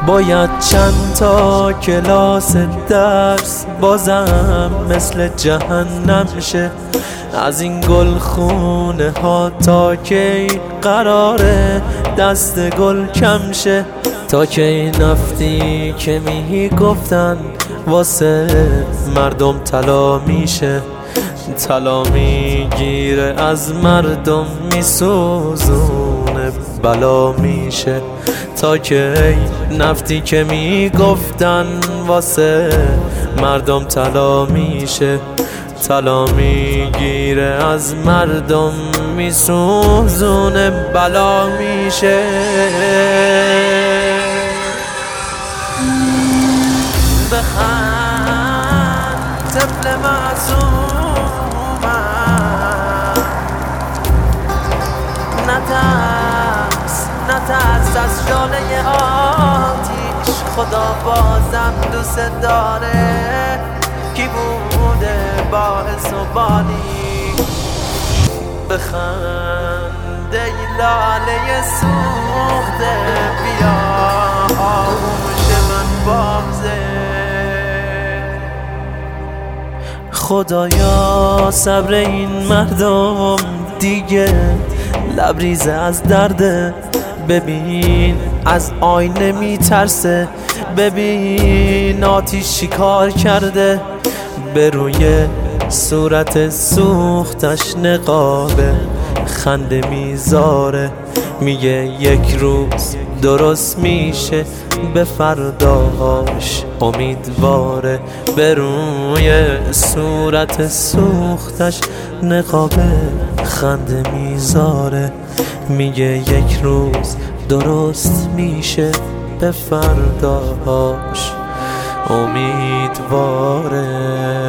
باید چند تا کلاس درس بازم مثل جهنم شه. از این گلخونه ها تا کی قراره دست گل کم شه؟ تا کی نفتی که گفتن واسه مردم طلا میشه، طلا میگیره از مردم میسوزونه بلا میشه. تا کی نفتی که میگفتن واسه مردم طلا میشه، طلا میگیره از مردم میسوزونه بلا میشه. بخند طفل معصومم، نترس از شعله آتیش، خدا بازم دوست داره. کی بوده باعث و بانی؟ بخند ای لاله سوخته، بیا آغوش من بازه. خدایا صبر این مردم دیگه لبریزه از درده. ببین از آینه میترسه، ببین آتیش شکار کرده. به روی صورت سوختش نقابه خنده میذاره. میگه یک روز درست میشه، به فرداش امیدواره. به روی صورت سوختش نقابه خنده میذاره. میگه یک روز درست میشه، به فرداش امیدواره.